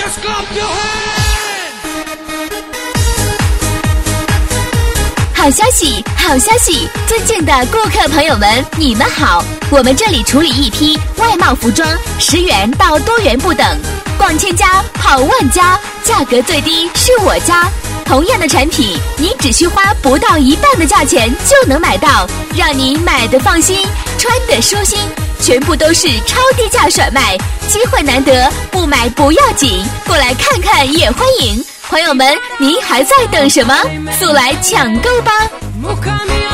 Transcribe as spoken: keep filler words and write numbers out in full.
Just clap your hands! 好消息，好消息！尊敬的顾客朋友们，你们好！我们这里处理一批外贸服装，十元到多元不等，逛千家跑万家，价格最低是我家。同样的产品，你只需花不到一半的价钱就能买到，让你买得放心，穿得舒心。全部都是超低价甩卖，机会难得，不买不要紧，过来看看也欢迎。朋友们，您还在等什么？速来抢购吧！